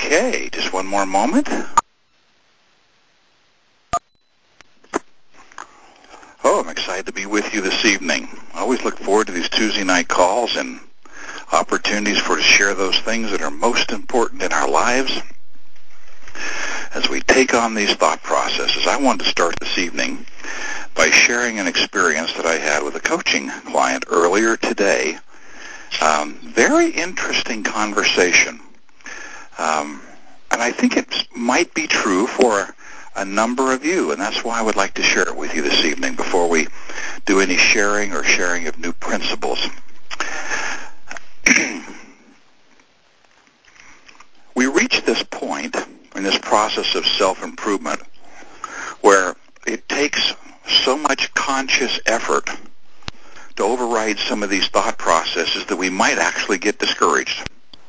Okay, just one more moment. Oh, I'm excited to be with you this evening. I always look forward to these Tuesday night calls and opportunities for to share those things that are most important in our lives. As we take on these thought processes, I wanted to start this evening by sharing an experience that I had with a coaching client earlier today. Very interesting conversation. And I think it might be true for a number of you, and that's why I would like to share it with you this evening before we do any sharing or sharing of new principles. We reach this point in this process of self-improvement where it takes so much conscious effort to override some of these thought processes that we might actually get discouraged.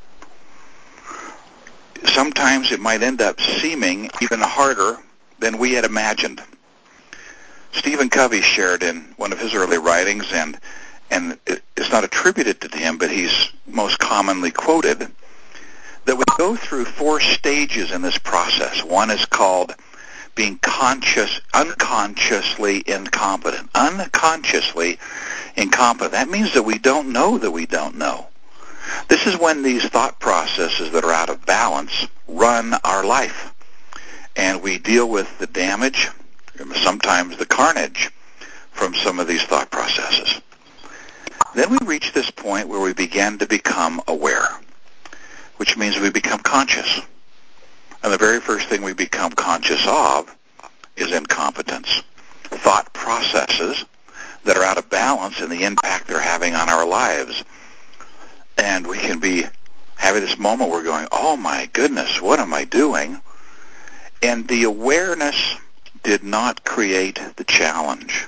Sometimes it might end up seeming even harder than we had imagined. Stephen Covey shared in one of his early writings, and it's not attributed to him, but he's most commonly quoted, that we go through 4 stages in this process. One is called being unconsciously incompetent. Unconsciously incompetent. That means that we don't know that we don't know. This is when these thought processes that are out of balance run our life, and we deal with the damage, sometimes the carnage, from some of these thought processes. Then we reach this point where we begin to become aware, which means we become conscious. And the very first thing we become conscious of is incompetence. Thought processes that are out of balance and the impact they're having on our lives. And we can be having this moment where we're going, oh my goodness, what am I doing? And the awareness did not create the challenge.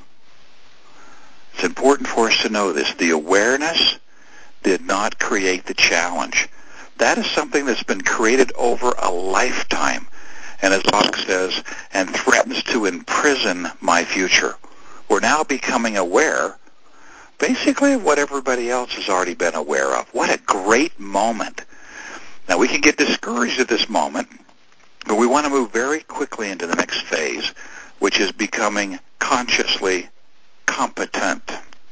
It's important for us to know this. The awareness did not create the challenge. That is something that's been created over a lifetime. And as Bach says, and threatens to imprison my future. We're now becoming aware basically of what everybody else has already been aware of. What a great moment. Now, we can get discouraged at this moment, but we want to move very quickly into the next phase, which is becoming consciously competent,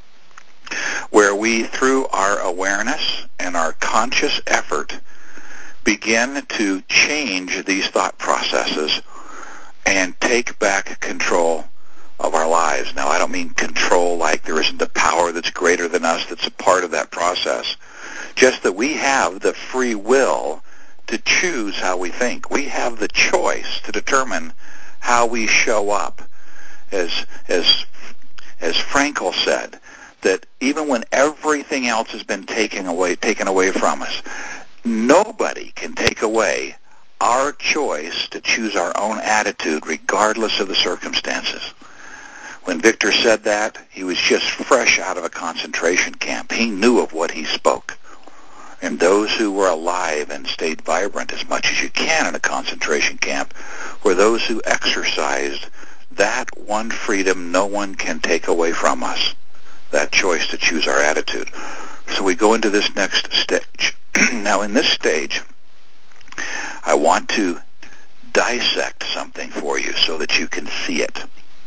where we, through our awareness and our conscious effort, begin to change these thought processes and take back control of our lives. Now, I don't mean control like there isn't a power that's greater than us that's a part of that process. Just that we have the free will to choose how we think. We have the choice to determine how we show up. As Frankl said, that even when everything else has been taken away from us, nobody can take away our choice to choose our own attitude regardless of the circumstances. When Victor said that, he was just fresh out of a concentration camp. He knew of what he spoke. And those who were alive and stayed vibrant as much as you can in a concentration camp were those who exercised that one freedom no one can take away from us, that choice to choose our attitude. So we go into this next stage. Now, in this stage, I want to dissect something for you so that you can see it.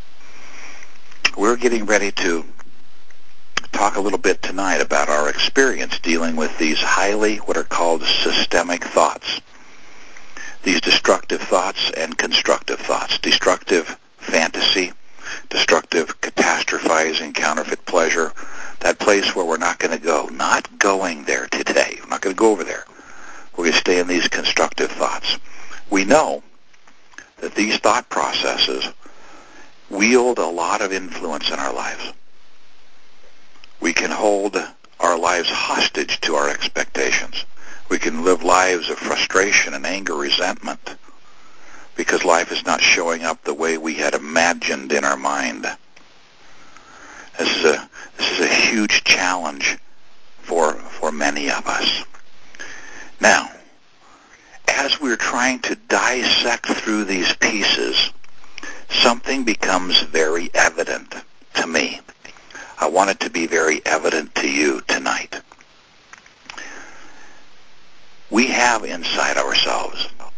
We're getting ready to talk a little bit tonight about our experience dealing with these highly, what are called systemic thoughts. These destructive thoughts and constructive thoughts. Destructive fantasy, destructive catastrophizing, counterfeit pleasure, that place where we're not going to go. Not going there today. We're not going to go over there. We're going to stay in these constructive thoughts. We know that these thought processes wield a lot of influence in our lives. We can hold our lives hostage to our expectations. We can live lives of frustration and anger, resentment, because life is not showing up the way we had imagined in our mind. This is a huge challenge for many of us. Now, as we're trying to dissect through these pieces, something becomes very evident to me. I want it to be very evident to you tonight. We have inside ourselves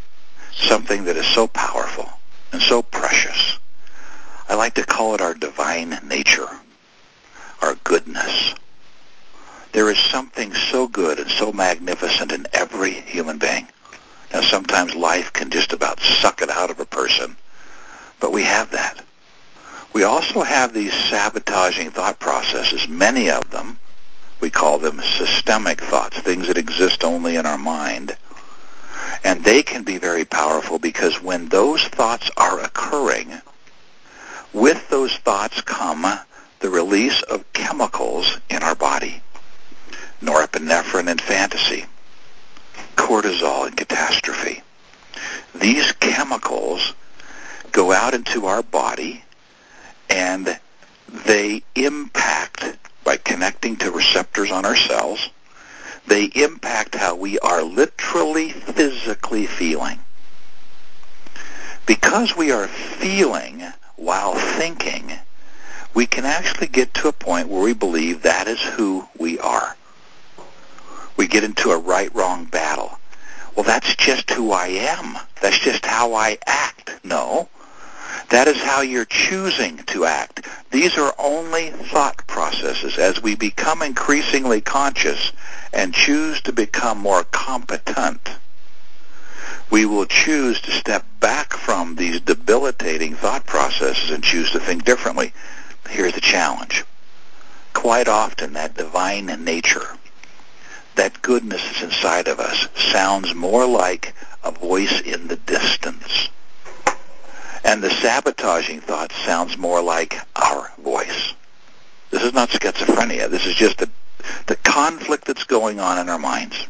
something that is so powerful and so precious. I like to call it our divine nature, our goodness. There is something so good and so magnificent in every human being. Now, sometimes life can just about suck it out of a person, but we have that. We also have these sabotaging thought processes, many of them. We call them systemic thoughts, things that exist only in our mind. And they can be very powerful because when those thoughts are occurring, with those thoughts come the release of chemicals in our body. Norepinephrine in fantasy, cortisol in catastrophe. These chemicals go out into our body and they impact, by connecting to receptors on our cells, they impact how we are literally physically feeling. Because we are feeling while thinking, we can actually get to a point where we believe that is who we are. We get into a right-wrong battle. Well, that's just who I am. That's just how I act. No. That is how you're choosing to act. These are only thought processes. As we become increasingly conscious and choose to become more competent, we will choose to step back from these debilitating thought processes and choose to think differently. Here's the challenge. Quite often, that divine nature, that goodness that's inside of us, sounds more like a voice in the distance. And the sabotaging thought sounds more like our voice. This is not schizophrenia. This is just the conflict that's going on in our minds.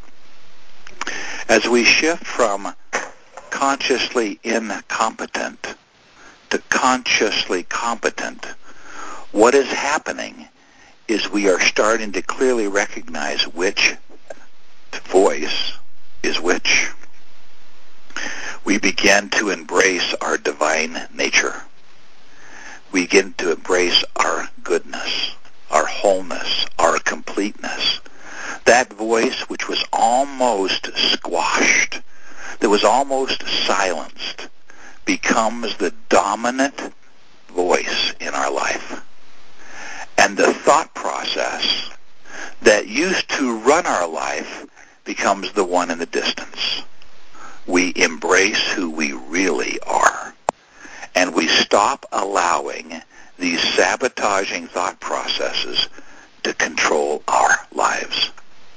As we shift from consciously incompetent to consciously competent, what is happening is we are starting to clearly recognize which voice is which. We begin to embrace our divine nature. We begin to embrace our goodness, our wholeness, our completeness. That voice which was almost squashed, that was almost silenced, becomes the dominant voice in our life. And the thought process that used to run our life becomes the one in the distance. We embrace who we really are, and we stop allowing these sabotaging thought processes to control our lives.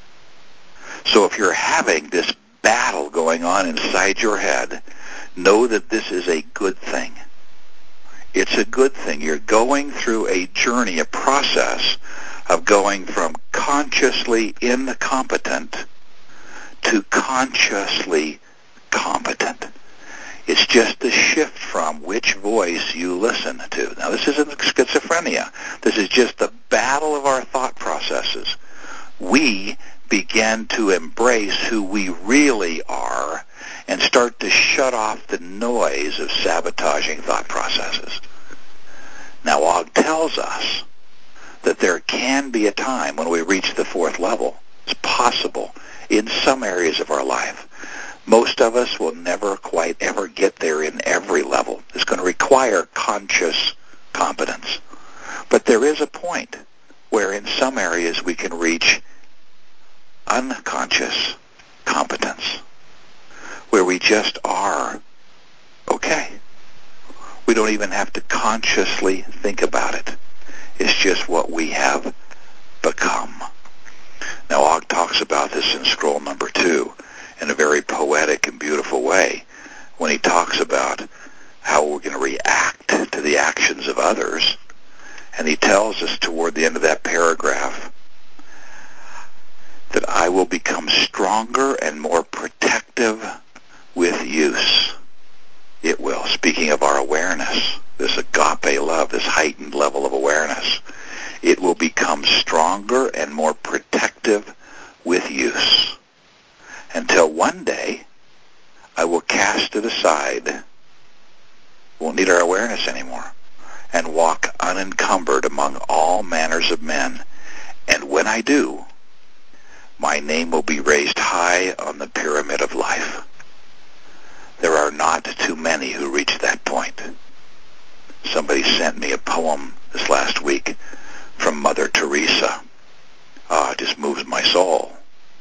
So if you're having this battle going on inside your head, know that this is a good thing. It's a good thing. You're going through a journey, a process of going from consciously incompetent to consciously competent. It's just a shift from which voice you listen to. Now, this isn't schizophrenia. This is just the battle of our thought processes. We begin to embrace who we really are and start to shut off the noise of sabotaging thought processes. Now, Og tells us that there can be a time when we reach the fourth level. It's possible in some areas of our life. Most of us will never quite ever get there in every level. It's going to require conscious competence. But there is a point where in some areas we can reach unconscious competence, where we just are okay. We don't even have to consciously think about it. It's just what we have become. Now, Og talks about this in scroll number 2 in a very poetic and beautiful way when he talks about how we're going to react to the actions of others. And he tells us toward the end of that paragraph that I will become stronger and more protective with use. It will. Speaking of our awareness, this agape love, this heightened level of awareness, it will become stronger and more protective with use. Until one day, I will cast it aside, won't need our awareness anymore, and walk unencumbered among all manners of men. And when I do, my name will be raised high on the pyramid of life. there are not too many who reach that point. Somebody sent me a poem this last week from Mother Teresa. It just moves my soul.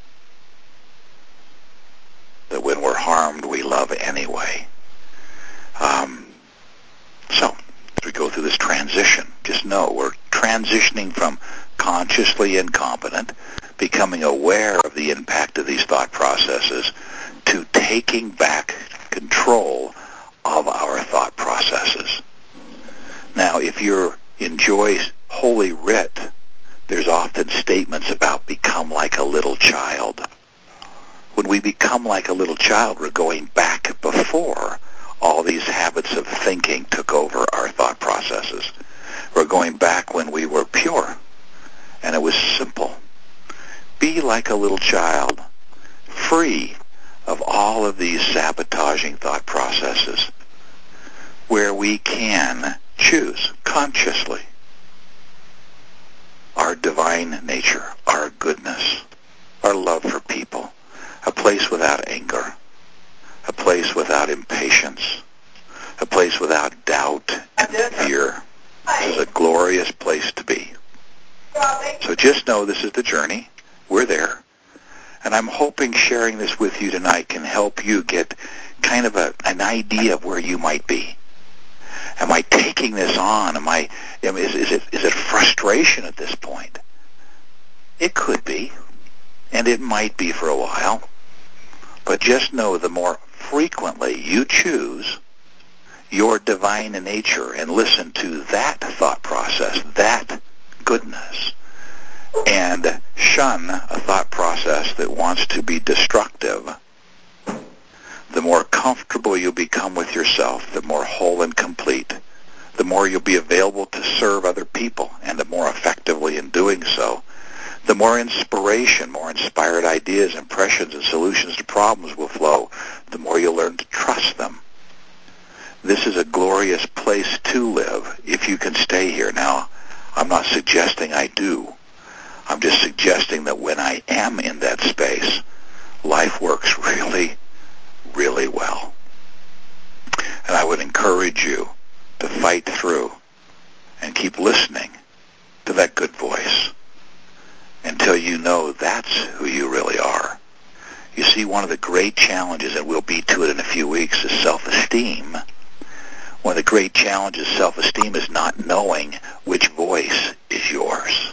That when we're harmed, we love anyway. So, as we go through this transition, just know we're transitioning from consciously incompetent, becoming aware of the impact of these thought processes, to taking back control of our thought processes. Now, if you enjoy Holy Writ, there's often statements about become like a little child. When we become like a little child, we're going back before all these habits of thinking took over our thought processes. We're going back when we were pure, and it was simple. Be like a little child, free of all of these sabotaging thought processes, where we can choose consciously our divine nature, our goodness, our love for people, a place without anger, a place without impatience, a place without doubt and fear. This is a glorious place to be. So just know this is the journey. We're there. And I'm hoping sharing this with you tonight can help you get kind of an idea of where you might be. Am I taking this on? Is it frustration at this point? It could be, and it might be for a while. But just know the more frequently you choose your divine nature and listen to that thought process, that goodness, and shun a thought process that wants to be destructive, the more comfortable you become with yourself, the more whole and complete, the more you'll be available to serve other people, and the more effectively in doing so, the more inspiration, more inspired ideas, impressions, and solutions to problems will flow, the more you'll learn to trust them. This is a glorious place to live if you can stay here. Now, I'm not suggesting I do. I'm just suggesting that when I am in that space, life works really, really well. And I would encourage you to fight through and keep listening to that good voice until you know that's who you really are. You see, one of the great challenges, and we'll be to it in a few weeks, is self-esteem. One of the great challenges of self-esteem is not knowing which voice is yours.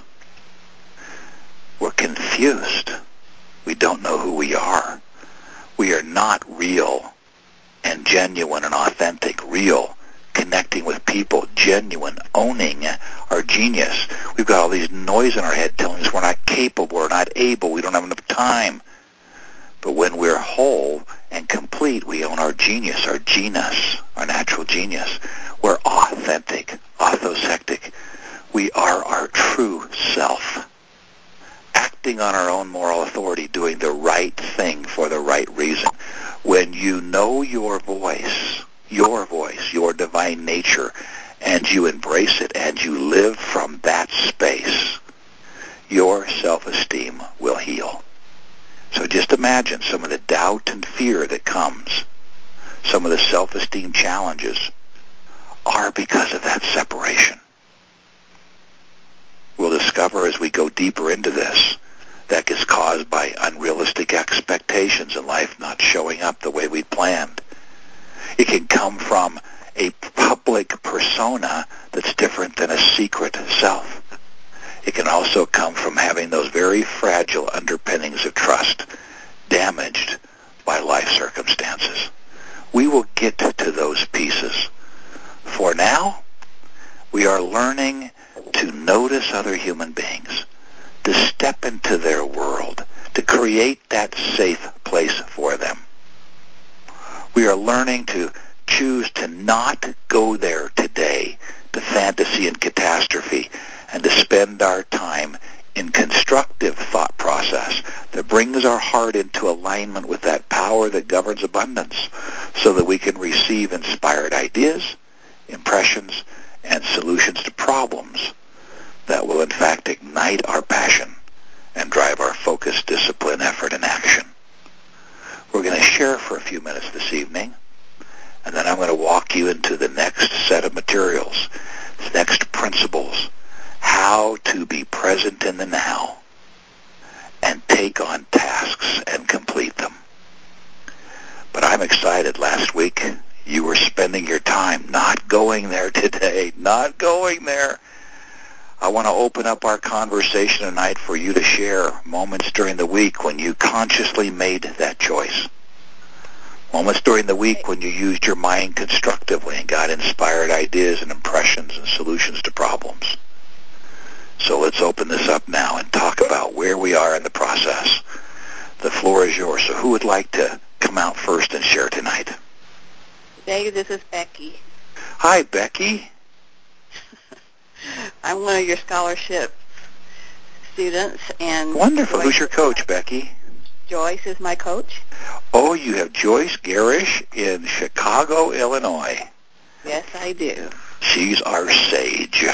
We're confused. We don't know who we are. We are not real and genuine and authentic, real, connecting with people, genuine, owning our genius. We've got all these noise in our head telling us we're not capable, we're not able, we don't have enough time. But when we're whole and complete, we own our genius, our genus, our natural genius. We're authentic, authentic. We are our true self, acting on our own moral authority, doing the right thing for the right reason. When you know your voice, your divine nature, and you embrace it and you live from that space, your self-esteem will heal. So just imagine some of the doubt and fear that comes, some of the self-esteem challenges are because of that separation. We'll discover as we go deeper into this that is caused by unrealistic expectations in life not showing up the way we planned. It can come from a public persona that's different than a secret self. It can also come from having those very fragile underpinnings of trust damaged by life circumstances. We will get to those pieces. For now, we are learning to notice other human beings, to step into their world, to create that safe place for them. We are learning to choose to not go there today, to fantasy and catastrophe, and to spend our time in constructive thought process that brings our heart into alignment with that power that governs abundance so that we can receive inspired ideas, impressions, and solutions to problems that will in fact ignite our passion and drive our focus, discipline, effort, and action. We're going to share for a few minutes this evening And then I'm going to walk you into the next set of materials, next principles, how to be present in the now and take on tasks and complete them. But I'm excited. Last week, you were spending your time not going there today, not going there. I want to open up our conversation tonight for you to share moments during the week when you consciously made that choice. Moments during the week when you used your mind constructively and got inspired ideas and impressions and solutions to problems. So let's open this up now and talk about where we are in the process. The floor is yours. So who would like to come out first and share tonight? Dave, this is Becky. Hi, Becky. I'm one of your scholarship students. And wonderful. Who's your coach, Becky? Joyce is my coach. Oh, you have Joyce Garish in Chicago, Illinois. Yes, I do. She's our sage.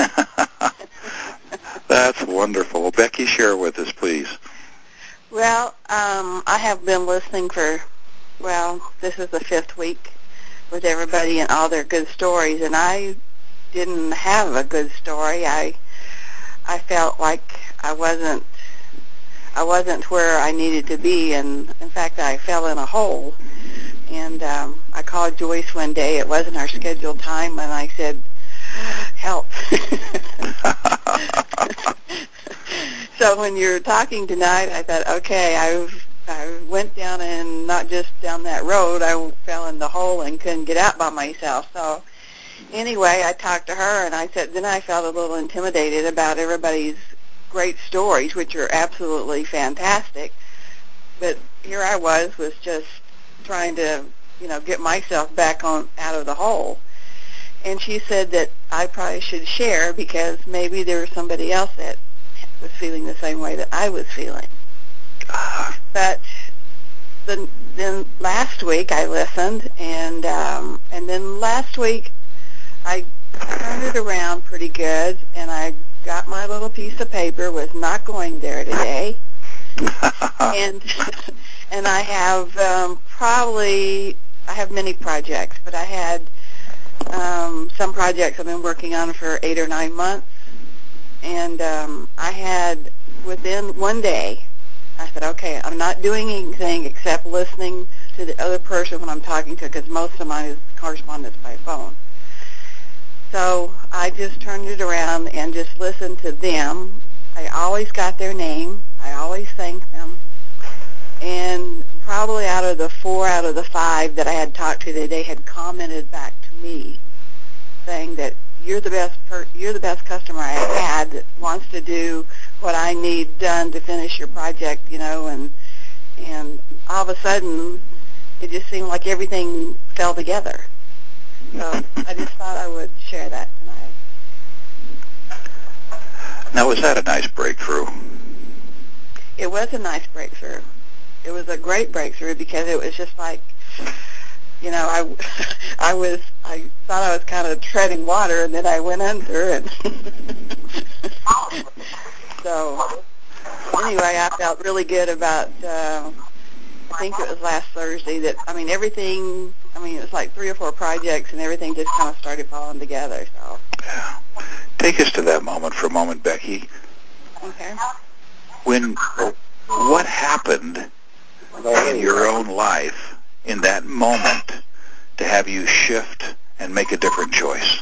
That's wonderful. Well, Becky, share with us, please. Well, I have been listening for, this is the 5th week with everybody and all their good stories, and I didn't have a good story. I felt like I wasn't where I needed to be, and in fact, I fell in a hole. And I called Joyce one day. It wasn't our scheduled time, and I said, "Help!" So when you're talking tonight, I thought, okay, I went down, and not just down that road. I fell in the hole and couldn't get out by myself. So anyway, I talked to her, and I said, then I felt a little intimidated about everybody's great stories, which are absolutely fantastic. But here I was just trying to, get myself back out of the hole. And she said that I probably should share because maybe there was somebody else that was feeling the same way that I was feeling. But then last week I listened, and then last week I turned it around pretty good, and I got my little piece of paper, was not going there today, and I have I have many projects, but I had some projects I've been working on for 8 or 9 months, and I had, within one day, I said, okay, I'm not doing anything except listening to the other person when I'm talking to, because most of mine is correspondence by phone. So I just turned it around and just listened to them. I always got their name. I always thanked them. And probably out of the 4 out of the 5 that I had talked to, they had commented back to me saying that you're the best customer I had that wants to do what I need done to finish your project, and all of a sudden it just seemed like everything fell together. So I just thought I would share that tonight. Now, was that a nice breakthrough? It was a nice breakthrough. It was a great breakthrough because it was just like, I thought I was kind of treading water, and then I went under, and so anyway, I felt really good about, I think it was last Thursday that, everything, it was like 3 or 4 projects, and everything just kind of started falling together, so. Yeah. Take us to that moment for a moment, Becky. Okay. What happened in your own life in that moment to have you shift and make a different choice?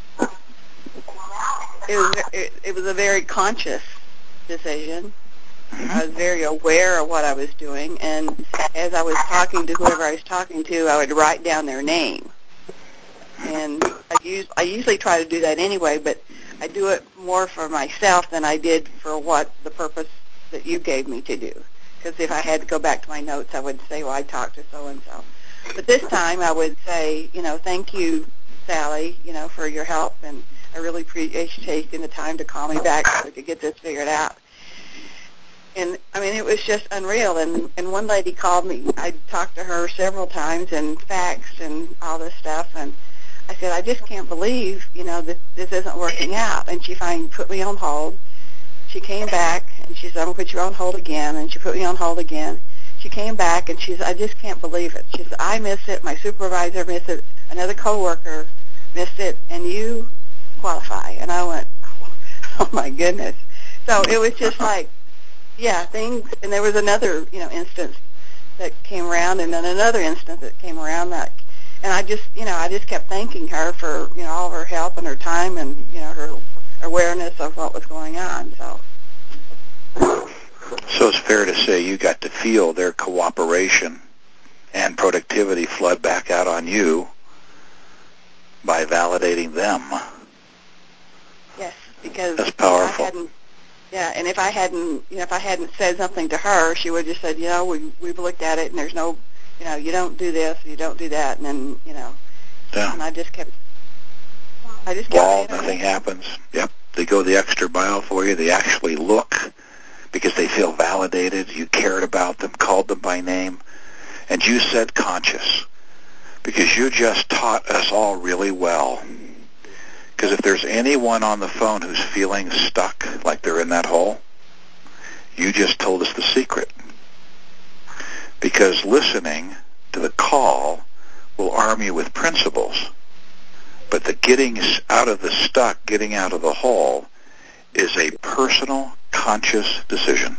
It was a very conscious decision. Mm-hmm. I was very aware of what I was doing, and as I was talking to whoever I was talking to, I would write down their name. And I usually try to do that anyway, but I do it more for myself than I did for the purpose that you gave me to do. Because if I had to go back to my notes, I would say, well, I talked to so-and-so. But this time I would say, thank you, Sally, for your help, and I really appreciate you taking the time to call me back so we could get this figured out. And, it was just unreal. And one lady called me. I talked to her several times and faxed and all this stuff. And I said, I just can't believe, that this isn't working out. And she finally put me on hold. She came back, and she said, I'm going to put you on hold again. And she put me on hold again. she came back and she said, I just can't believe it. She said, I miss it. My supervisor missed it. Another coworker missed it, and you qualify. And I went, oh my goodness. So it was just like, yeah, things. And there was another, instance that came around, and then another instance that came around that. And I just kept thanking her for, all of her help and her time and, her awareness of what was going on. So it's fair to say you got to feel their cooperation and productivity flood back out on you by validating them. Yes, because that's powerful. If I hadn't said something to her, she would have just said, we've looked at it, and there's no, you don't do this, you don't do that, and then, Yeah. And I just kept nothing happens. Yep. They go the extra mile for you. They actually look because they feel validated. You cared about them, called them by name, and you said conscious because you just taught us all really well. Because if there's anyone on the phone who's feeling stuck, like they're in that hole, you just told us the secret. Because listening to the call will arm you with principles. But the getting out of the stuck, getting out of the hole, is a personal, conscious decision.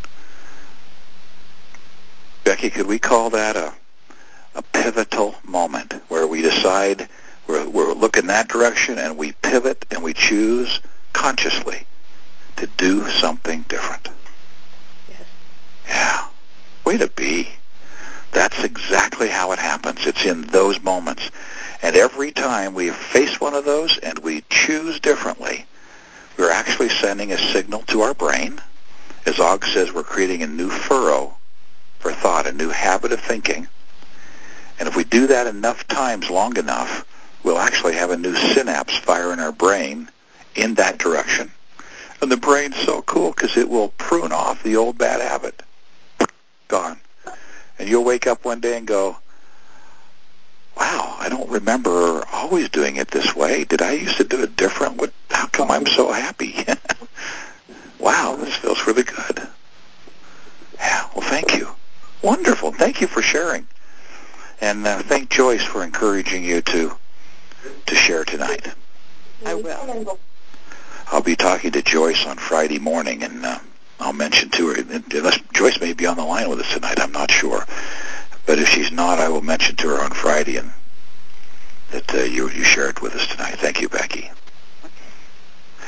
Becky, could we call that a pivotal moment where we decide we're looking that direction and we pivot and we choose consciously to do something different? Yes. Yeah. Way to be. That's exactly how it happens. It's in those moments. And every time we face one of those and we choose differently, we're actually sending a signal to our brain. As Og says, we're creating a new furrow for thought, a new habit of thinking. And if we do that enough times, long enough, we'll actually have a new synapse fire in our brain in that direction. And the brain's so cool because it will prune off the old bad habit. Gone. And you'll wake up one day and go, wow, I don't remember always doing it this way. Did I used to do it different? How come I'm so happy? Wow, this feels really good. Yeah, well, thank you. Wonderful. Thank you for sharing. And thank Joyce for encouraging you to share tonight. I will. I'll be talking to Joyce on Friday morning, and I'll mention to her, unless Joyce may be on the line with us tonight, I'm not sure. But if she's not, I will mention to her on Friday and that you shared with us tonight. Thank you, Becky. Okay.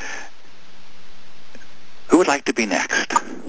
Who would like to be next?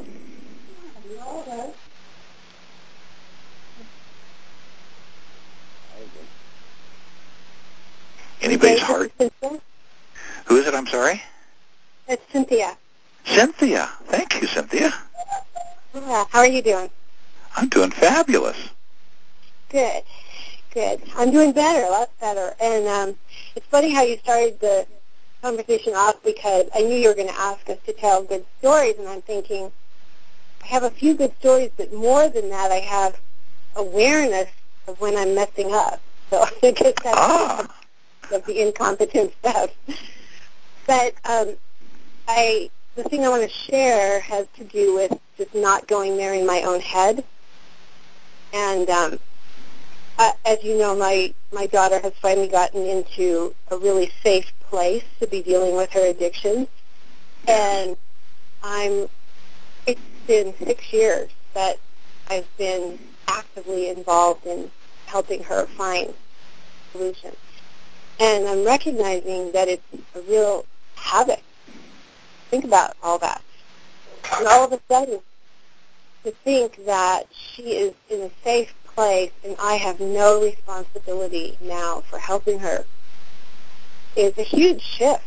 Anybody's heart? Who is it? I'm sorry? It's Cynthia. Cynthia. Thank you, Cynthia. Yeah. How are you doing? I'm doing fabulous. Good. I'm doing better, a lot better. And it's funny how you started the conversation off because I knew you were going to ask us to tell good stories, and I'm thinking, I have a few good stories, but more than that, I have awareness of when I'm messing up. So I guess that's of the incompetent stuff. But the thing I want to share has to do with just not going there in my own head. And as you know, my daughter has finally gotten into a really safe place to be dealing with her addiction. And it's been 6 years that I've been actively involved in helping her find solutions. And I'm recognizing that it's a real havoc. Think about all that. And all of a sudden, to think that she is in a safe place and I have no responsibility now for helping her is a huge shift.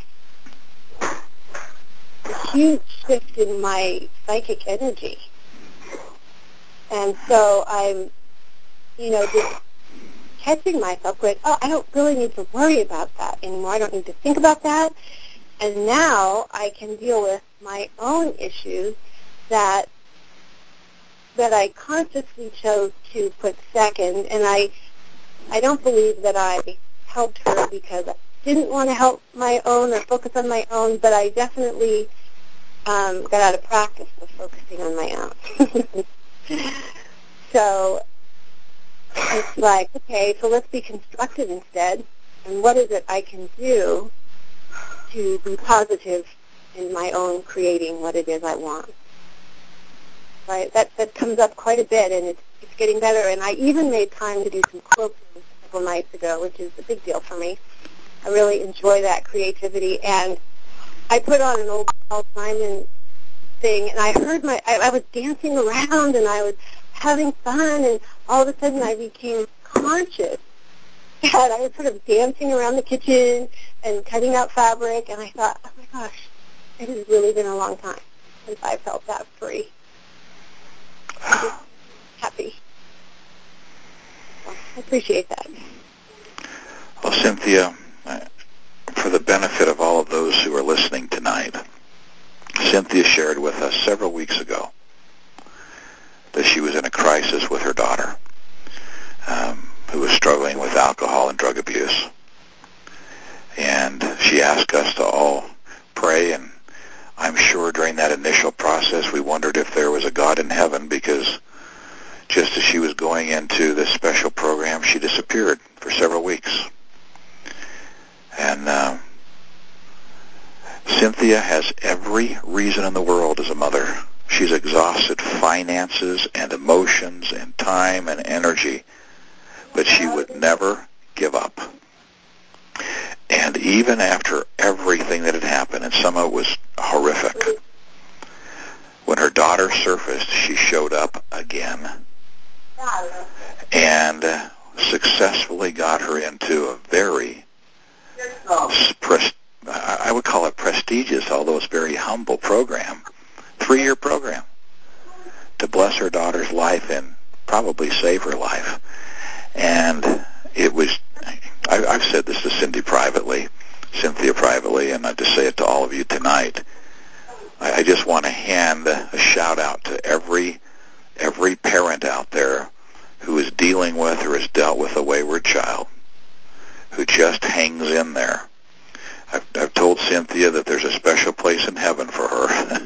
A huge shift in my psychic energy. And so I'm, just catching myself going, I don't really need to worry about that anymore. I don't need to think about that. And now I can deal with my own issues that I consciously chose to put second. And I don't believe that I helped her because I didn't want to help my own or focus on my own, but I definitely got out of practice of focusing on my own. So it's like, okay, so let's be constructive instead. And what is it I can do to be positive in my own creating what it is I want? Right? That comes up quite a bit, and it's getting better. And I even made time to do some quilting a couple nights ago, which is a big deal for me. I really enjoy that creativity. And I put on an old Paul Simon thing, and I heard I was dancing around, and I was having fun, and all of a sudden I became conscious that I was sort of dancing around the kitchen and cutting out fabric, and I thought, oh my gosh, it has really been a long time since I felt that free. I'm just happy. Well, I appreciate that. Well, Cynthia, for the benefit of all of those who are listening tonight, Cynthia shared with us several weeks ago that she was in a crisis with her daughter, who was struggling with alcohol and drug abuse. And she asked us to all pray, and I'm sure during that initial process we wondered if there was a God in heaven, because just as she was going into this special program, she disappeared for several weeks. And Cynthia has every reason in the world as a mother. She's exhausted finances and emotions and time and energy, but she would never give up. And even after everything that had happened, and some of it was horrific, when her daughter surfaced, she showed up again and successfully got her into a very, I would call it prestigious, although it's very humble program, 3-year program to bless her daughter's life and probably save her life. And it was, I've said this to Cynthia privately, and I just say it to all of you tonight. I just want to hand a shout out to every parent out there who is dealing with or has dealt with a wayward child, who just hangs in there. I've told Cynthia that there's a special place in heaven for her.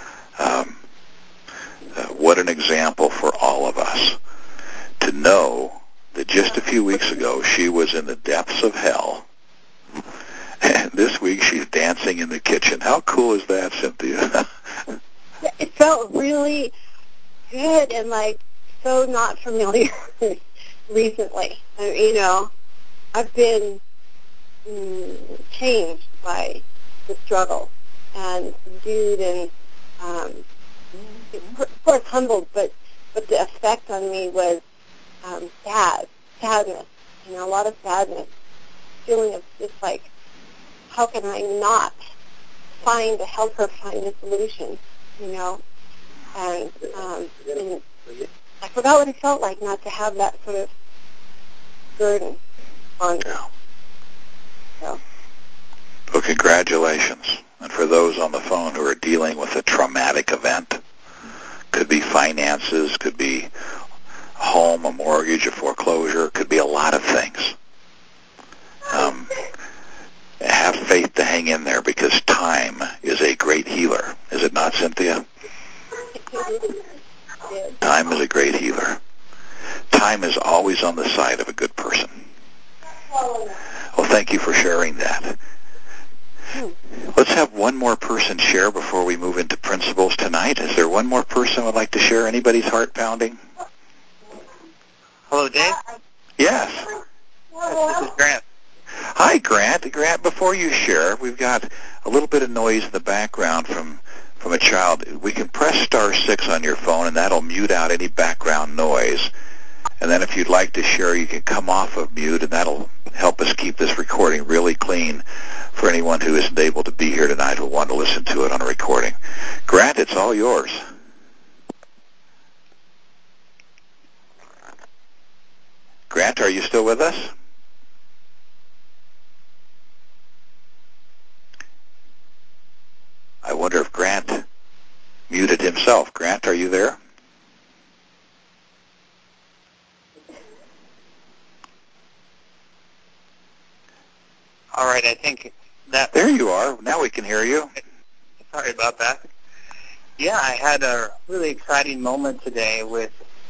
What an example for all of us to know that just a few weeks ago she was in the depths of hell, and this week she's dancing in the kitchen. How cool is that, Cynthia? It felt really good and like so not familiar recently. I've been changed by the struggle and subdued and, of course, humbled, but the effect on me was sadness, a lot of sadness, feeling of just like, how can I not help her find a solution, and I forgot what it felt like not to have that sort of burden on me. So. Well, congratulations. And for those on the phone who are dealing with a traumatic event, could be finances, could be a home, a mortgage, a foreclosure, could be a lot of things. Have faith to hang in there, because time is a great healer. Is it not, Cynthia? Time is a great healer. Time is always on the side of a good person. Well, thank you for sharing that. Let's have one more person share before we move into principles tonight. Is there one more person who would like to share? Anybody's heart pounding? Hello, Dave? Yes. This is Grant. Hi, Grant. Grant, before you share, we've got a little bit of noise in the background from a child. We can press *6 on your phone, and that'll mute out any background noise. And then if you'd like to share, you can come off of mute, and that'll help us keep this recording really clean for anyone who isn't able to be here tonight who will want to listen to it on a recording. Grant, it's all yours. Grant, are you still with us? I wonder if Grant muted himself. Grant, are you there? All right, I think that... There you are. Now we can hear you. Sorry about that. Yeah, I had a really exciting moment today with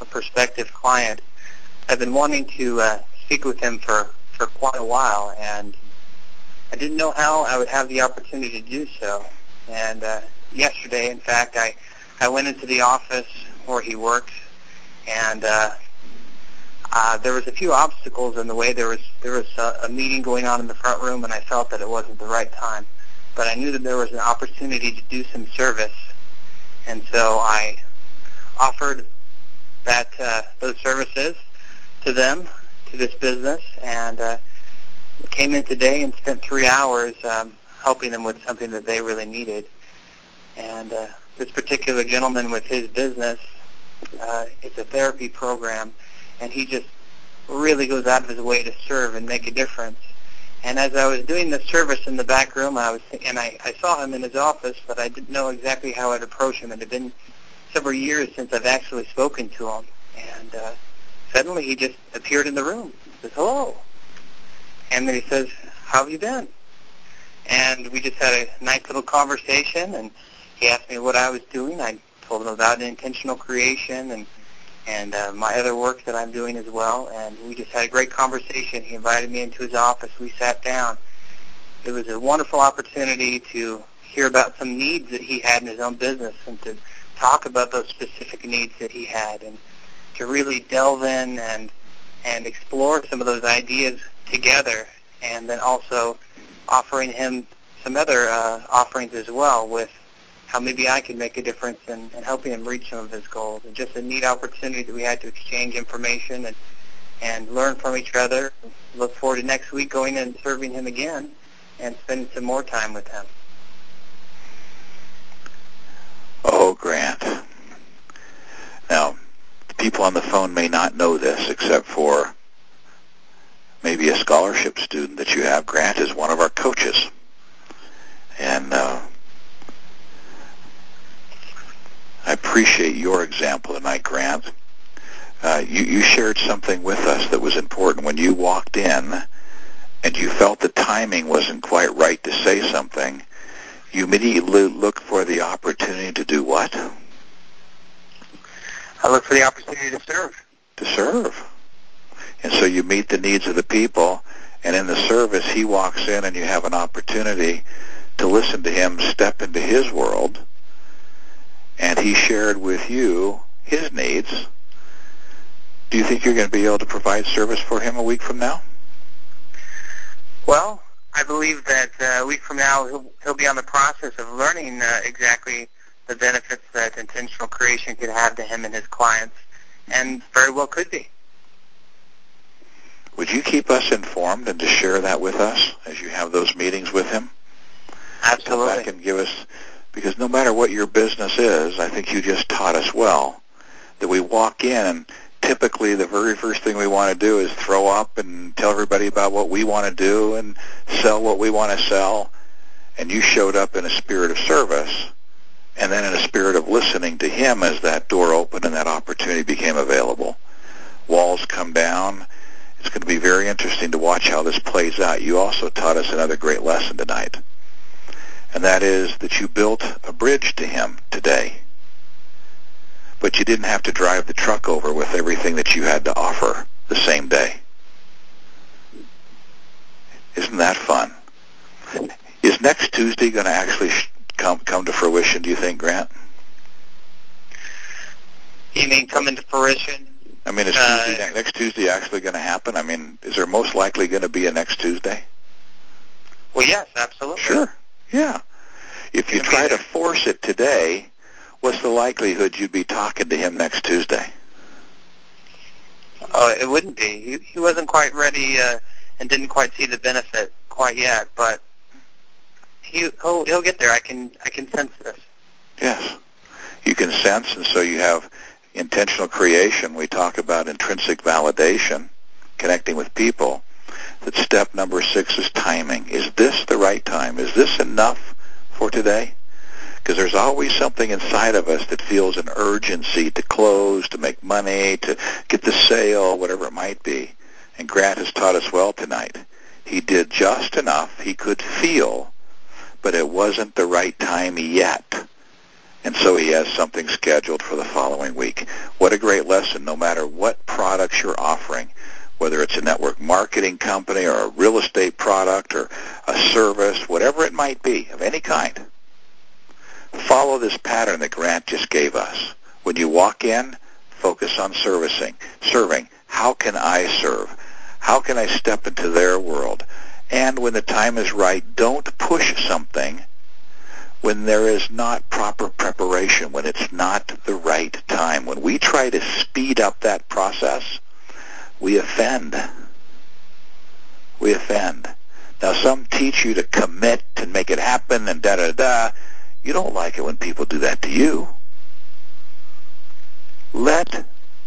a prospective client. I've been wanting to speak with him for quite a while, and I didn't know how I would have the opportunity to do so. And yesterday, in fact, I went into the office where he works, and there was a few obstacles in the way. There was a meeting going on in the front room, and I felt that it wasn't the right time. But I knew that there was an opportunity to do some service, and so I offered those services to them, to this business, and came in today and spent 3 hours helping them with something that they really needed. And this particular gentleman with his business, it's a therapy program, and he just really goes out of his way to serve and make a difference. And as I was doing the service in the back room, I saw him in his office, but I didn't know exactly how I'd approach him. It had been several years since I've actually spoken to him. And suddenly he just appeared in the room. He says, "Hello." And then he says, "How have you been?" And we just had a nice little conversation, and he asked me what I was doing. I told him about intentional creation and my other work that I'm doing as well, and we just had a great conversation. He invited me into his office. We sat down. It was a wonderful opportunity to hear about some needs that he had in his own business and to talk about those specific needs that he had and to really delve in and explore some of those ideas together, and then also offering him some other offerings as well with how maybe I could make a difference in helping him reach some of his goals. And just a neat opportunity that we had to exchange information and learn from each other. Look forward to next week going in and serving him again and spending some more time with him. Oh, Grant. Now, the people on the phone may not know this except for maybe a scholarship student that you have. Grant is one of our coaches. And I appreciate your example tonight, Grant. You shared something with us that was important. When you walked in and you felt the timing wasn't quite right to say something, you immediately looked for the opportunity to do what? I look for the opportunity to serve. To serve. And so you meet the needs of the people, and in the service he walks in and you have an opportunity to listen to him step into his world, and he shared with you his needs. Do you think you're going to be able to provide service for him a week from now? Well, I believe that a week from now he'll be on the process of learning exactly the benefits that intentional creation could have to him and his clients, and very well could be. Would you keep us informed and to share that with us as you have those meetings with him? Absolutely. Come back and give us, because no matter what your business is, I think you just taught us well, that we walk in and typically the very first thing we want to do is throw up and tell everybody about what we want to do and sell what we want to sell. And you showed up in a spirit of service and then in a spirit of listening to him as that door opened and that opportunity became available. Walls come down. It's going to be very interesting to watch how this plays out. You also taught us another great lesson tonight, and that is that you built a bridge to him today, but you didn't have to drive the truck over with everything that you had to offer the same day. Isn't that fun? Is next Tuesday going to actually come to fruition, do you think, Grant? You mean come into fruition? I mean, is next Tuesday actually going to happen? I mean, is there most likely going to be a next Tuesday? Well, yes, absolutely. Sure, yeah. If you try to force it today, what's the likelihood you'd be talking to him next Tuesday? Oh, it wouldn't be. He wasn't quite ready and didn't quite see the benefit quite yet, but he'll get there. I can sense this. Yes, you can sense, and so you have intentional creation. We talk about intrinsic validation, connecting with people. That step number 6 is timing. Is this the right time? Is this enough for today? Because there's always something inside of us that feels an urgency to close, to make money, to get the sale, whatever it might be. And Grant has taught us well tonight. He did just enough he could feel, but it wasn't the right time yet. And so he has something scheduled for the following week. What a great lesson, no matter what products you're offering, whether it's a network marketing company or a real estate product or a service, whatever it might be, of any kind. Follow this pattern that Grant just gave us. When you walk in, focus on serving. How can I serve? How can I step into their world? And when the time is right, don't push something when there is not proper preparation, when it's not the right time. When we try to speed up that process, we offend. We offend. Now, some teach you to commit and make it happen and da-da-da. You don't like it when people do that to you. Let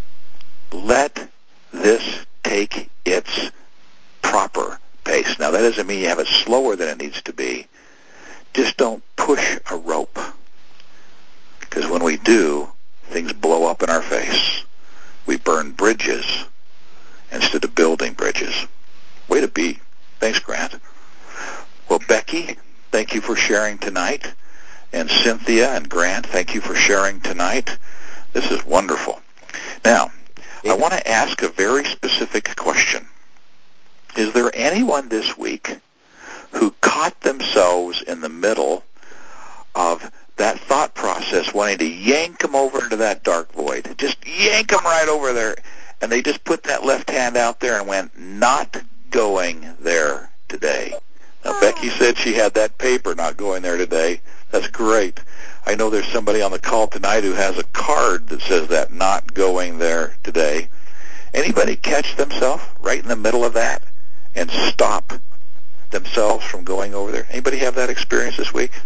this take its proper pace. Now, that doesn't mean you have it slower than it needs to be. Just don't push a rope. Because when we do, things blow up in our face. We burn bridges instead of building bridges. Way to be. Thanks, Grant. Well, Becky, thank you for sharing tonight. And Cynthia and Grant, thank you for sharing tonight. This is wonderful. Now, I want to ask a very specific question. Is there anyone this week who caught themselves in the middle of that thought process, wanting to yank them over into that dark void? Just yank them right over there. And they just put that left hand out there and went, not going there today. Now, Becky said she had that paper, not going there today. That's great. I know there's somebody on the call tonight who has a card that says that, not going there today. Anybody catch themselves right in the middle of that and stop themselves from going over there? Anybody have that experience this week?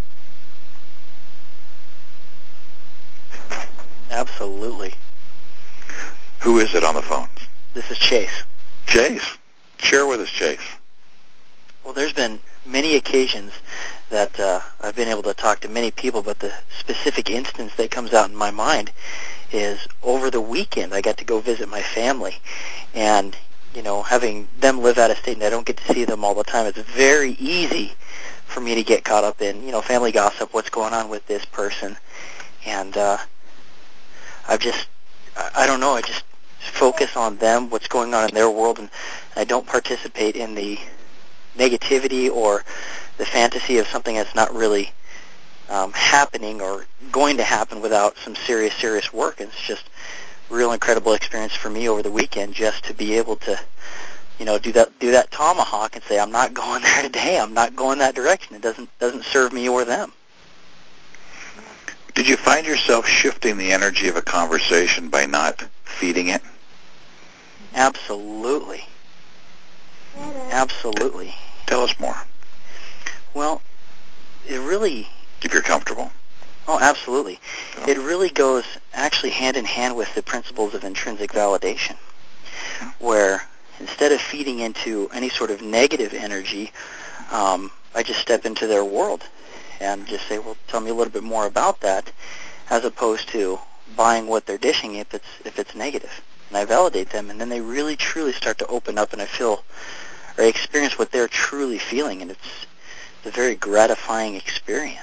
Absolutely. Who is it on the phone? This is Chase. Chase. Share with us, Chase. Well, there's been many occasions that I've been able to talk to many people, but the specific instance that comes out in my mind is over the weekend I got to go visit my family. And, you know, having them live out of state and I don't get to see them all the time, it's very easy for me to get caught up in, you know, family gossip, what's going on with this person. And I don't know, I just focus on them, what's going on in their world, and I don't participate in the negativity or the fantasy of something that's not really happening or going to happen without some serious work. And it's just a real incredible experience for me over the weekend just to be able to, you know, do that tomahawk and say, I'm not going there today. I'm not going that direction. It doesn't serve me or them. Did you find yourself shifting the energy of a conversation by not feeding it? Absolutely. Absolutely. Tell us more. Well, it really... If you're comfortable. Oh, absolutely. It really goes actually hand in hand with the principles of intrinsic validation, where instead of feeding into any sort of negative energy, I just step into their world and just say, well, tell me a little bit more about that, as opposed to buying what they're dishing if it's negative. And I validate them, and then they really, truly start to open up, and I feel or experience what they're truly feeling, and it's a very gratifying experience.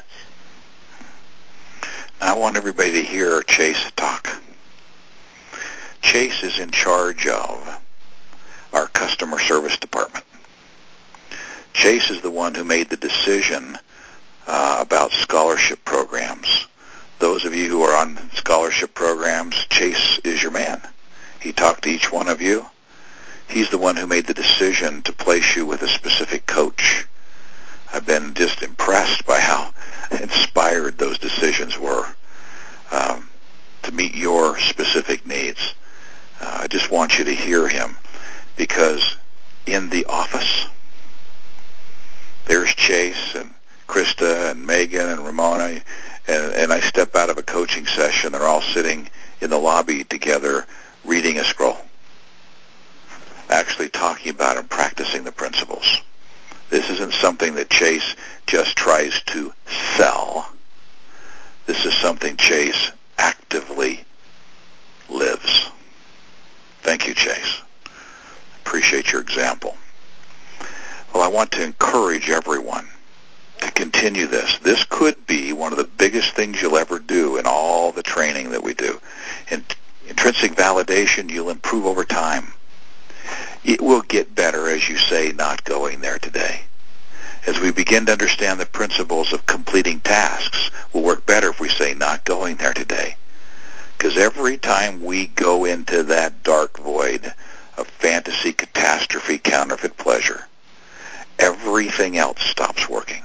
I want everybody to hear Chase talk. Chase is in charge of our customer service department. Chase is the one who made the decision about scholarship programs. Those of you who are on scholarship programs, Chase is your man. He talked to each one of you. He's the one who made the decision to place you with a specific coach. I've been just impressed by how inspired those decisions were to meet your specific needs. I just want you to hear him, because in the office, there's Chase and Krista and Megan and Ramona, and I step out of a coaching session. They're all sitting in the lobby together reading a scroll, actually talking about and practicing the principles. This isn't something that Chase just tries to sell. This is something Chase actively lives. Thank you, Chase. Appreciate your example. Well, I want to encourage everyone to continue this. This could be one of the biggest things you'll ever do in all the training that we do. In intrinsic validation, you'll improve over time. It will get better, as you say, not going there today. As we begin to understand the principles of completing tasks, we'll work better if we say not going there today. Because every time we go into that dark void of fantasy, catastrophe, counterfeit pleasure, everything else stops working.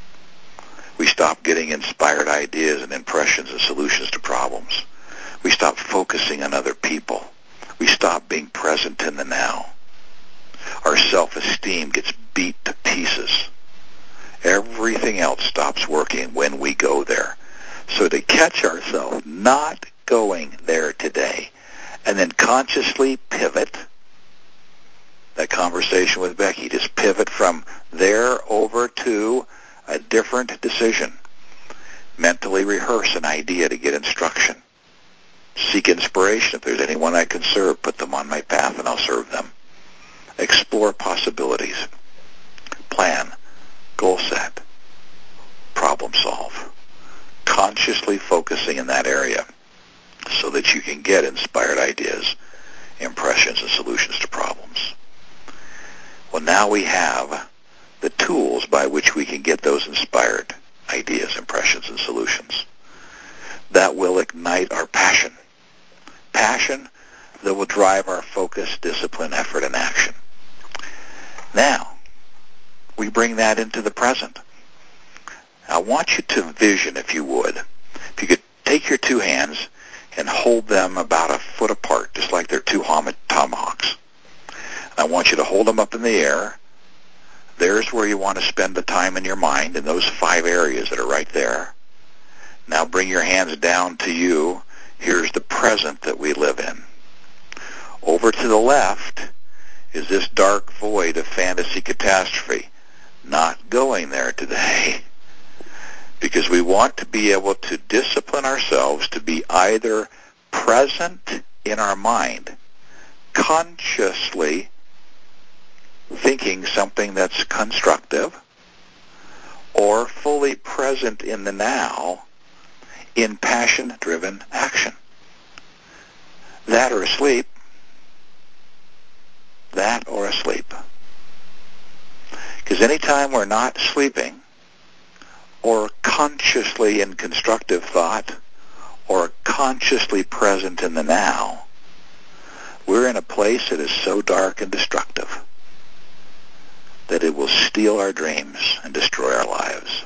We stop getting inspired ideas and impressions and solutions to problems. We stop focusing on other people. We stop being present in the now. Our self-esteem gets beat to pieces. Everything else stops working when we go there. So to catch ourselves not going there today and then consciously pivot, that conversation with Becky, just pivot from there over to a different decision. Mentally rehearse an idea to get instruction. Seek inspiration. If there's anyone I can serve, put them on my path and I'll serve them. Explore possibilities. Plan. Goal set. Problem solve. Consciously focusing in that area so that you can get inspired ideas, impressions, and solutions to problems. Well, now we have the tools by which we can get those inspired ideas, impressions, and solutions. That will ignite our passion. Passion that will drive our focus, discipline, effort, and action. Now, we bring that into the present. I want you to vision, if you would, if you could take your two hands and hold them about a foot apart, just like they're two tomahawks. I want you to hold them up in the air. There's where you want to spend the time in your mind, in those 5 areas that are right there. Now bring your hands down to you. Here's the present that we live in. Over to the left is this dark void of fantasy, catastrophe. Not going there today, because we want to be able to discipline ourselves to be either present in our mind, consciously thinking something that's constructive, or fully present in the now in passion-driven action. That or asleep. That or asleep. Because anytime we're not sleeping, or consciously in constructive thought, or consciously present in the now, we're in a place that is so dark and destructive that it will steal our dreams and destroy our lives.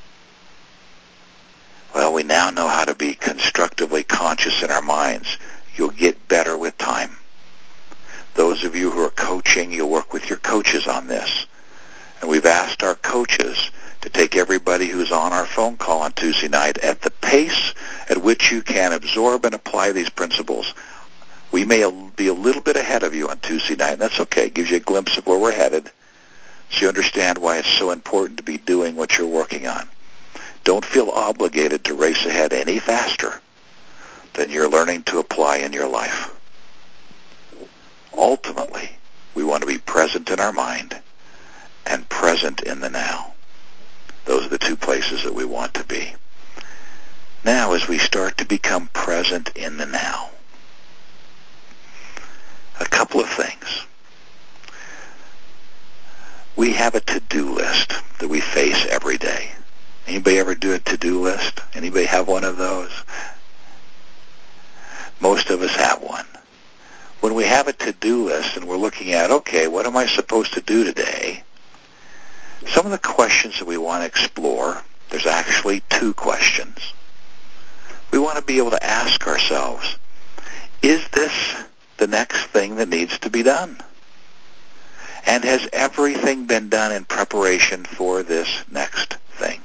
Well, we now know how to be constructively conscious in our minds. You'll get better with time. Those of you who are coaching, you'll work with your coaches on this. And we've asked our coaches to take everybody who's on our phone call on Tuesday night at the pace at which you can absorb and apply these principles. We may be a little bit ahead of you on Tuesday night, and that's okay. It gives you a glimpse of where we're headed, so you understand why it's so important to be doing what you're working on. Don't feel obligated to race ahead any faster than you're learning to apply in your life. Ultimately, we want to be present in our mind and present in the now. Those are the two places that we want to be. Now, as we start to become present in the now, a couple of things. We have a to-do list that we face every day. Anybody ever do a to-do list? Anybody have one of those? Most of us have one. When we have a to-do list and we're looking at, okay, what am I supposed to do today? Some of the questions that we want to explore, there's actually 2 questions. We want to be able to ask ourselves, is this the next thing that needs to be done? And has everything been done in preparation for this next thing?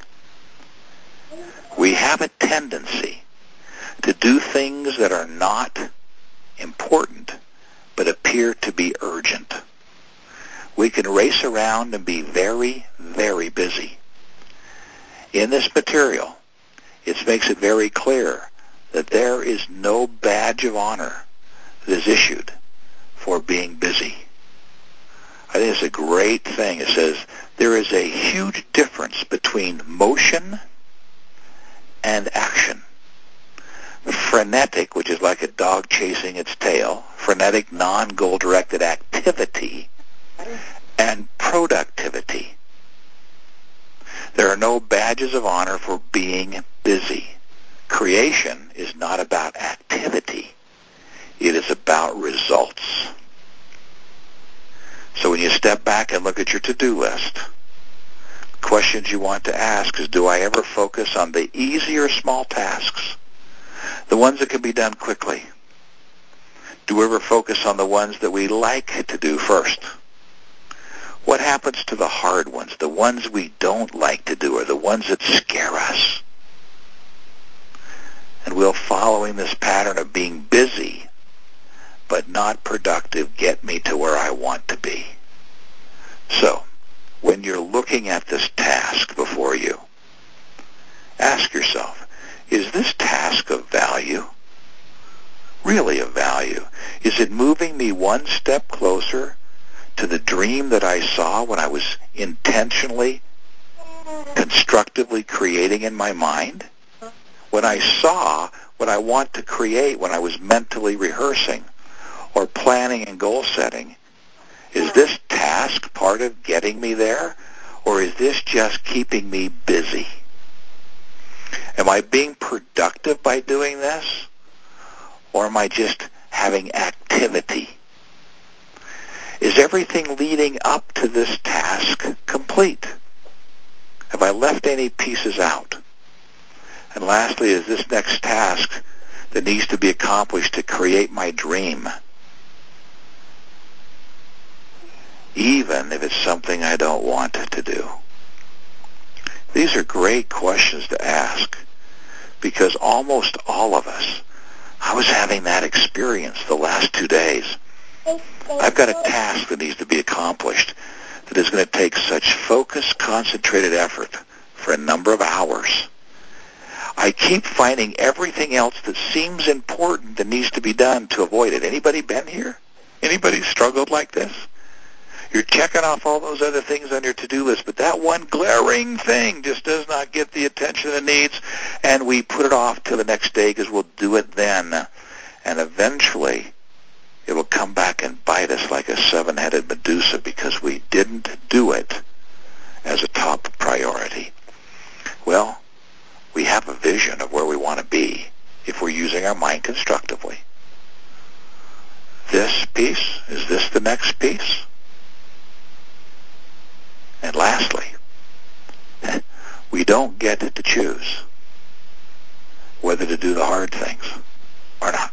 We have a tendency to do things that are not important but appear to be urgent. We can race around and be very, very busy. In this material, it makes it very clear that there is no badge of honor that is issued for being busy. I think it's a great thing. It says there is a huge difference between motion and action. Frenetic, which is like a dog chasing its tail, frenetic non-goal-directed activity, and productivity. There are no badges of honor for being busy. Creation is not about activity. It is about results. So when you step back and look at your to-do list, questions you want to ask is, do I ever focus on the easier small tasks, the ones that can be done quickly? Do we ever focus on the ones that we like to do first? What happens to the hard ones, the ones we don't like to do, or the ones that scare us? And will following this pattern of being busy but not productive get me to where I want to be? So, when you're looking at this task before you, ask yourself, is this task of value? Really of value? Is it moving me one step closer to the dream that I saw when I was intentionally, constructively creating in my mind? When I saw what I want to create when I was mentally rehearsing or planning and goal setting, is this task part of getting me there, or is this just keeping me busy? Am I being productive by doing this, or am I just having activity? Is everything leading up to this task complete? Have I left any pieces out? And lastly, is this next task that needs to be accomplished to create my dream, even if it's something I don't want to do? These are great questions to ask, because almost all of us, I was having that experience the last 2 days. I've got a task that needs to be accomplished that is going to take such focused, concentrated effort for a number of hours. I keep finding everything else that seems important that needs to be done to avoid it. Anybody been here? Anybody struggled like this? You're checking off all those other things on your to-do list, but that one glaring thing just does not get the attention it needs, and we put it off till the next day because we'll do it then. And eventually, it will come back and bite us like a seven-headed Medusa because we didn't do it as a top priority. Well, we have a vision of where we want to be if we're using our mind constructively. This piece, is this the next piece? And lastly, we don't get to choose whether to do the hard things or not.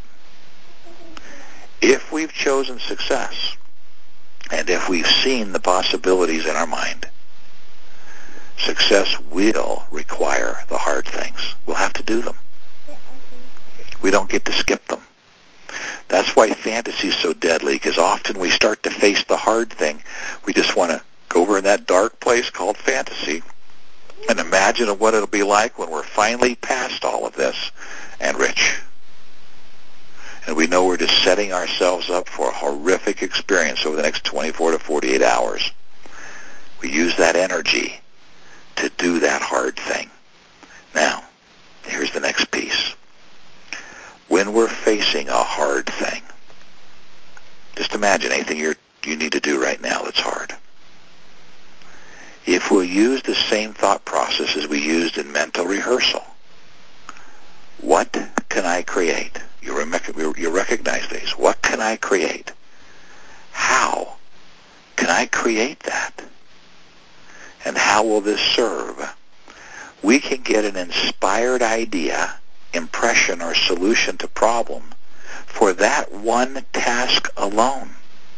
If we've chosen success, and if we've seen the possibilities in our mind, success will require the hard things. We'll have to do them. We don't get to skip them. That's why fantasy is so deadly, because often we start to face the hard thing. We just want to go over in that dark place called fantasy and imagine what it'll be like when we're finally past all of this and rich. And we know we're just setting ourselves up for a horrific experience over the next 24 to 48 hours. We use that energy to do that hard thing. Now, here's the next piece. When we're facing a hard thing, just imagine anything you need to do right now that's hard. If we'll use the same thought process as we used in mental rehearsal, what can I create? You recognize these. What can I create? How can I create that? And how will this serve? We can get an inspired idea, impression, or solution to problem for that one task alone.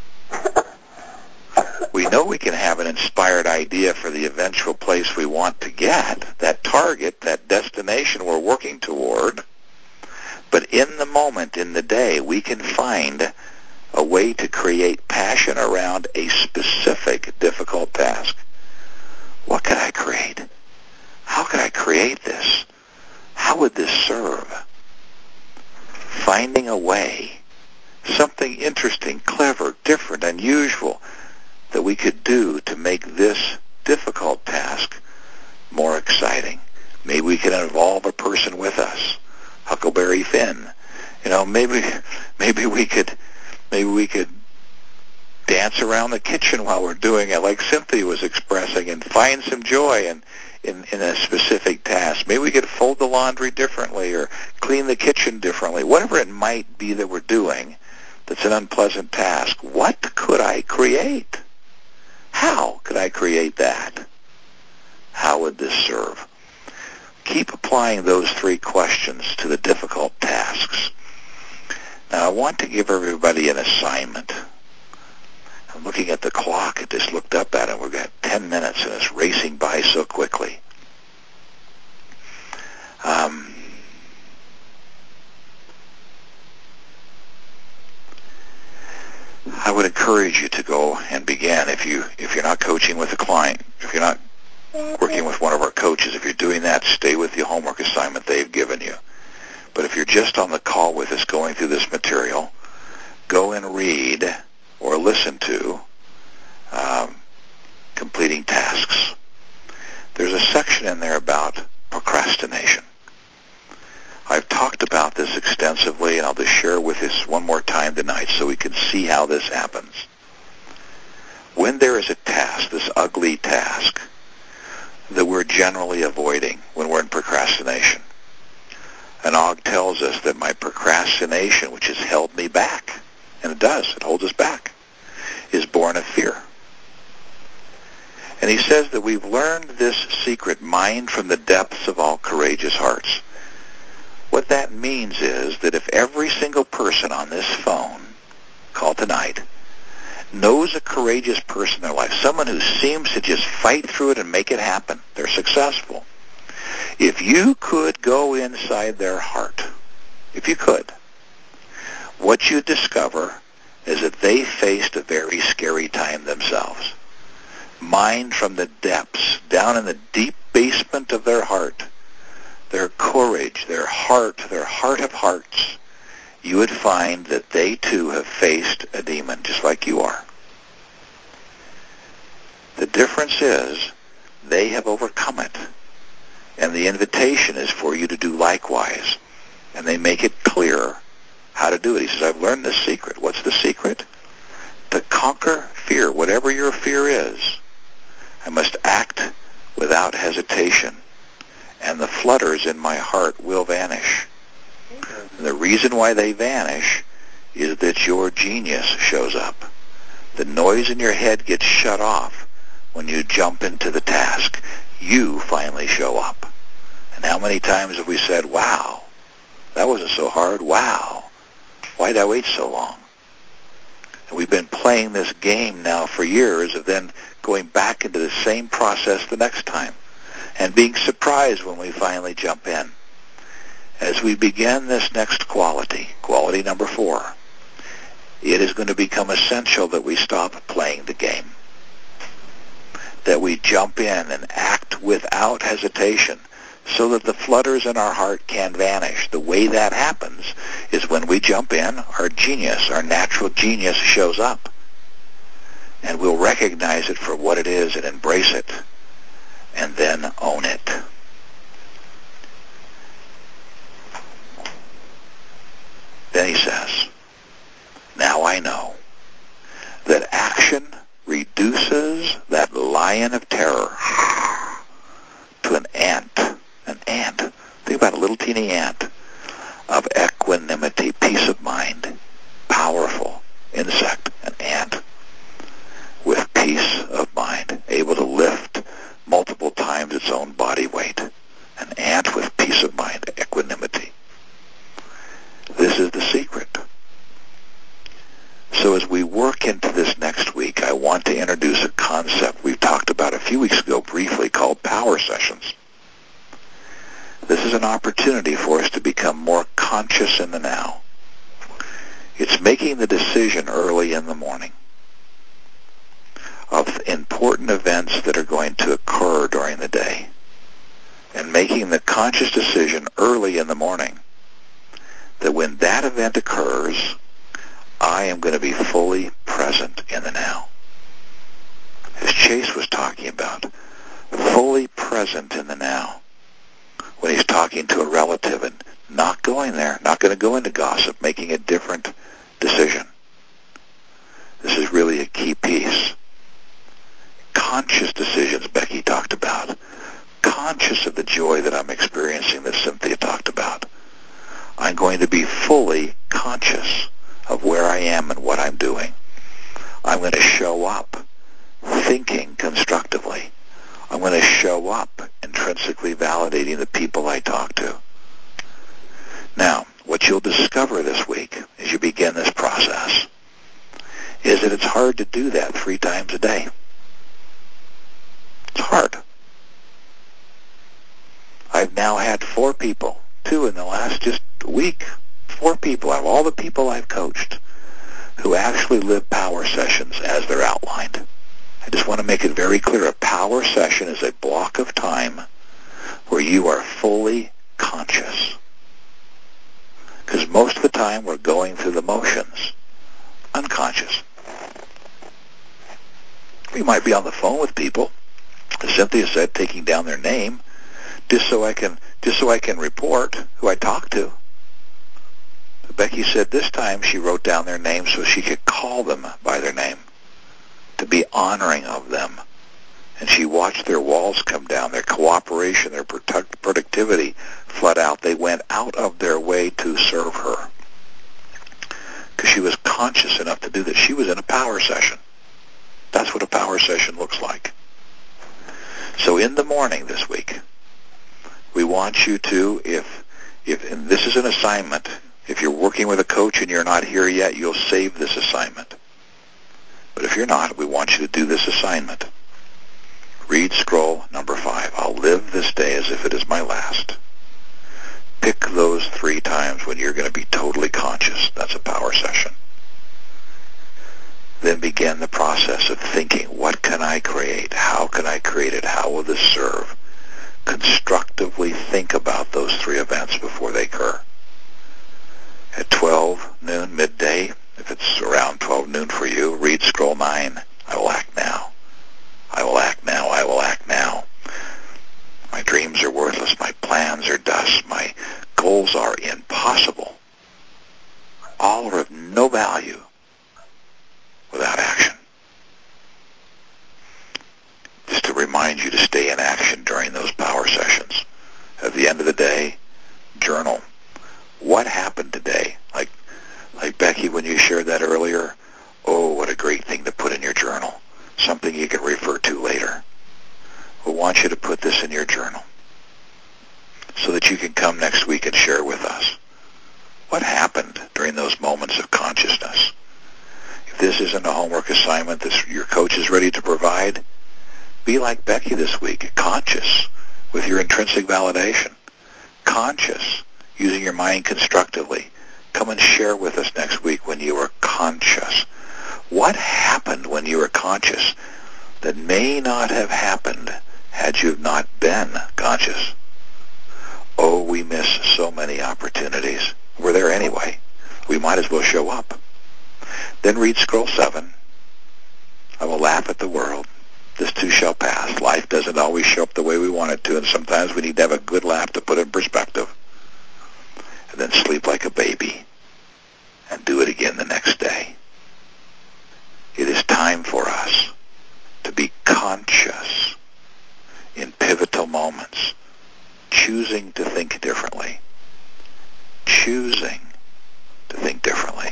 We know we can have an inspired idea for the eventual place we want to get, that target, that destination we're working toward. But in the moment, in the day, we can find a way to create passion around a specific difficult task. What could I create? How could I create this? How would this serve? Finding a way, something interesting, clever, different, unusual, that we could do to make this difficult task more exciting. Maybe we can involve a person with us, Huckleberry Finn. Maybe we could dance around the kitchen while we're doing it, like Cynthia was expressing, and find some joy in a specific task. Maybe we could fold the laundry differently or clean the kitchen differently. Whatever it might be that we're doing that's an unpleasant task, what could I create? How could I create that? How would this serve? Keep applying those three questions to the difficult tasks. Now, I want to give everybody an assignment. I'm looking at the clock. I just looked up at it. We've got 10 minutes, and it's racing by so quickly. I would encourage you to go and begin. If you're not coaching with a client, if you're not working with one of our coaches, if you're doing that, stay with the homework assignment they've given you. But if you're just on the call with us going through this material, go and read or listen to completing tasks. There's a section in there about procrastination. I've talked about this extensively, and I'll just share with us one more time tonight so we can see how this happens. When there is a task, this ugly task, that we're generally avoiding when we're in procrastination, and Og tells us that my procrastination, which has held me back, and it does, it holds us back, is born of fear. And he says that we've learned this secret, mined from the depths of all courageous hearts. What that means is that if every single person on this phone call tonight knows a courageous person in their life, someone who seems to just fight through it and make it happen, they're successful. If you could go inside their heart, if you could, what you'd discover is that they faced a very scary time themselves. Mined from the depths, down in the deep basement of their heart, their courage, their heart of hearts, you would find that they too have faced a demon, just like you are. The difference is they have overcome it. And the invitation is for you to do likewise. And they make it clear how to do it. He says, I've learned this secret. What's the secret? To conquer fear, whatever your fear is, I must act without hesitation. And the flutters in my heart will vanish. And the reason why they vanish is that your genius shows up. The noise in your head gets shut off when you jump into the task. You finally show up. And how many times have we said, wow, that wasn't so hard. Wow, why did I wait so long? And we've been playing this game now for years of then going back into the same process the next time and being surprised when we finally jump in. As we begin this next quality number 4, it is going to become essential that we stop playing the game, that we jump in and act without hesitation so that the flutters in our heart can vanish. The way that happens is when we jump in, our genius, our natural genius shows up, and we'll recognize it for what it is and embrace it, and then own it. Then he says, now I know that action reduces that lion of terror to an ant. An ant. Think about a little teeny ant of equanimity, peace of mind, powerful insect, an ant with peace of mind, able to lift multiple times its own body weight. An ant with peace of mind, equanimity. This is the secret. So as we work into this next week, I want to introduce a concept we've talked about a few weeks ago briefly called power sessions. This is an opportunity for us to become more conscious in the now. It's making the decision early in the morning of important events that are going to occur during the day, and making the conscious decision early in the morning that when that event occurs, I am going to be fully present in the now. Chase was talking about, fully present in the now. When he's talking to a relative and not going there, not going to go into gossip, making a different decision. This is really a key piece. Conscious decisions, Becky talked about. Conscious of the joy that I'm experiencing that Cynthia talked about. I'm going to be fully conscious of where I am and what I'm doing. I'm going to show up thinking constructively. I'm going to show up intrinsically validating the people I talk to. Now, what you'll discover this week as you begin this process is that it's hard to do that 3 times a day. It's hard. I've now had 4 people, 2 in the last just week, 4 people out of all the people I've coached who actually live power sessions as they're outlined. I just want to make it very clear, a power session is a block of time where you are fully conscious. Because most of the time we're going through the motions, unconscious. We might be on the phone with people, as Cynthia said, taking down their name, just so I can report who I talked to. But Becky said this time she wrote down their name so she could call them by their name, to be honoring of them. And she watched their walls come down, their cooperation, their productivity flood out. They went out of their way to serve her because she was conscious enough to do that. She was in a power session. That's what a power session looks like. So in the morning this week, we want you to, and this is an assignment, if you're working with a coach and you're not here yet, you'll save this assignment. But if you're not, we want you to do this assignment. Read scroll number 5. I'll live this day as if it is my last. Pick those 3 times when you're going to be totally conscious. That's a power session. Then begin the process of thinking, what can I create? How can I create it? How will this serve? Constructively think about those 3 events before they occur. At 12 noon, midday, if it's around 12 noon for you, read scroll 9. I will act now. I will act now. I will act now. My dreams are worthless. My plans are dust. My goals are impossible. All are of no value without action. Just to remind you to stay in action during those power sessions. At the end of the day, journal. What happened today? Like Becky, when you shared that earlier, oh, what a great thing to put in your journal. Something you can refer to later. We want you to put this in your journal so that you can come next week and share with us what happened during those moments of consciousness. If this isn't a homework assignment that your coach is ready to provide, be like Becky this week, conscious with your intrinsic validation, conscious using your mind constructively. Come and share with us next week when you are conscious. What happened when you were conscious that may not have happened had you not been conscious? Oh, we miss so many opportunities. We're there anyway. We might as well show up. Then read scroll 7. I will laugh at the world. This too shall pass. Life doesn't always show up the way we want it to, and sometimes we need to have a good laugh to put it in perspective. And then sleep like a baby and do it again the next day. It is time for us to be conscious in pivotal moments, choosing to think differently, choosing to think differently.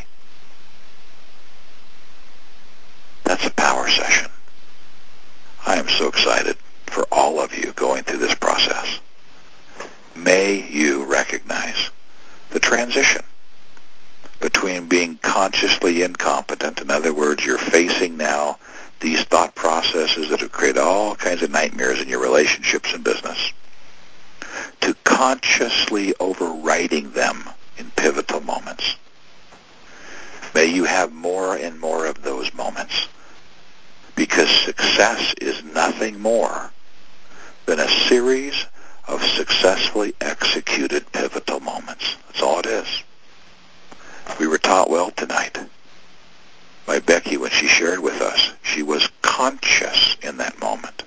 That's a power session. I am so excited for all of you going through this process. May you recognize the transition between being consciously incompetent, in other words, you're facing now these thought processes that have created all kinds of nightmares in your relationships and business, to consciously overriding them in pivotal moments. May you have more and more of those moments, because success is nothing more than a series of successfully executed pivotal moments. That's all it is. We were taught well tonight by Becky when she shared with us. She was conscious in that moment,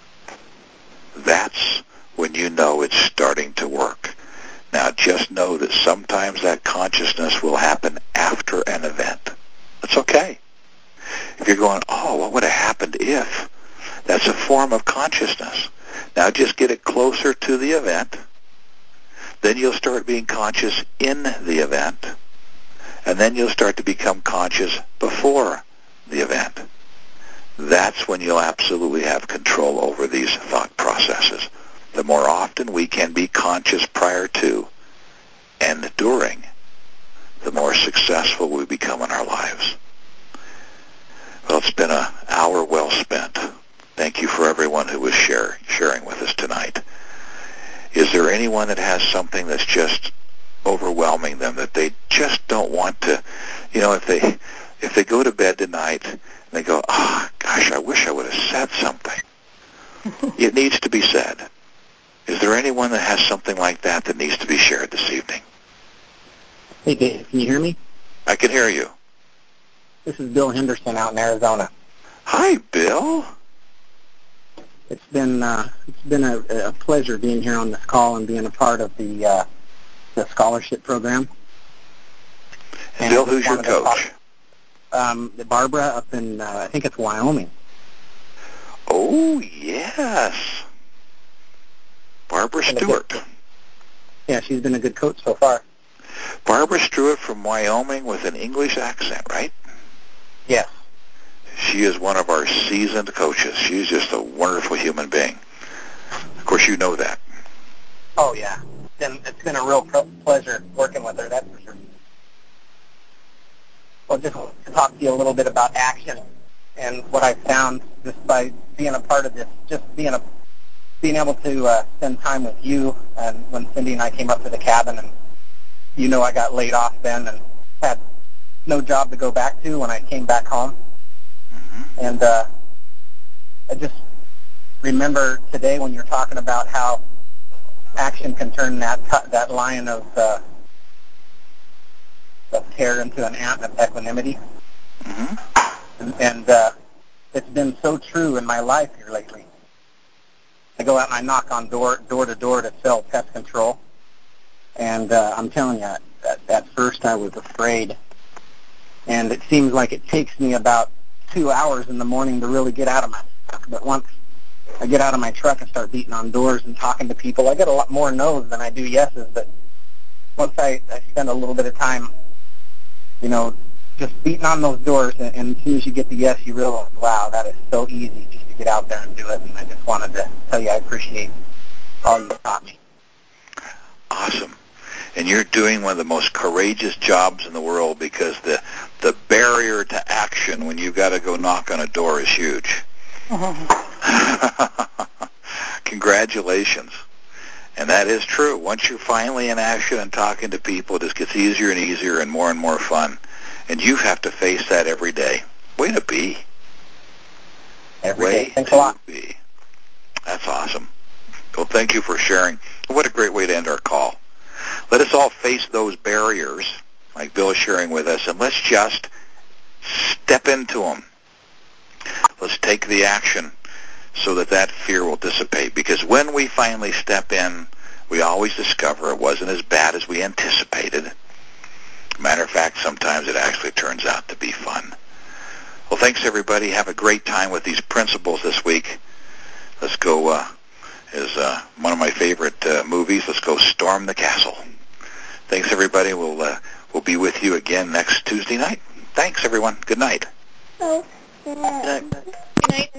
that's when you know it's starting to work. Now, just know that sometimes that consciousness will happen after an event. That's okay. If you're going, oh, what would have happened if? That's a form of consciousness. Now just get it closer to the event. Then you'll start being conscious in the event. And then you'll start to become conscious before the event. That's when you'll absolutely have control over these thought processes. The more often we can be conscious prior to and during, the more successful we become in our lives. Well, it's been an hour well spent. Thank you for everyone who was sharing with us tonight. Is there anyone that has something that's just overwhelming them, that they just don't want to, if they go to bed tonight and they go, oh, gosh, I wish I would have said something. It needs to be said. Is there anyone that has something like that that needs to be shared this evening? Hey, Dave, can you hear me? I can hear you. This is Bill Henderson out in Arizona. Hi, Bill. It's been a pleasure being here on this call and being a part of the scholarship program. And Bill, who's your coach? Barbara up in, I think it's Wyoming. Oh, yes. Barbara Stewart. Yeah, she's been a good coach so far. Barbara Stewart from Wyoming with an English accent, right? Yes. She is one of our seasoned coaches. She's just a wonderful human being. Of course, you know that. Oh, yeah. It's been a real pleasure working with her, that's for sure. Well, just to talk to you a little bit about action and what I found just by being a part of this, just being able to spend time with you, and when Cindy and I came up to the cabin, and I got laid off then and had no job to go back to when I came back home. Mm-hmm. And I just remember today when you're talking about how action can turn that lion of terror into an ant of equanimity. Mm-hmm. And it's been so true in my life here lately. I go out and I knock on door to door to sell pest control. And I'm telling you, at first I was afraid. And it seems like it takes me about 2 hours in the morning to really get out of my truck. But once I get out of my truck and start beating on doors and talking to people, I get a lot more no's than I do yeses. But once I spend a little bit of time, just beating on those doors, and as soon as you get the yes, you realize, wow, that is so easy just to get out there and do it. And I just wanted to tell you I appreciate all you taught me. Awesome. And you're doing one of the most courageous jobs in the world, because the barrier to action when you've got to go knock on a door is huge. Congratulations. And that is true. Once you're finally in action and talking to people, it just gets easier and easier and more fun. And you have to face that every day. Way to be. Every day. Thanks a lot. Be. That's awesome. Well, thank you for sharing. What a great way to end our call. Let us all face those barriers, like Bill is sharing with us, and let's just step into them. Let's take the action so that fear will dissipate. Because when we finally step in, we always discover it wasn't as bad as we anticipated. Matter of fact, sometimes it actually turns out to be fun. Well, thanks, everybody. Have a great time with these principles this week. Let's go, is one of my favorite movies. Let's go storm the castle. Thanks, everybody. We'll be with you again next Tuesday night. Thanks, everyone. Good night. Oh, good night. Good night.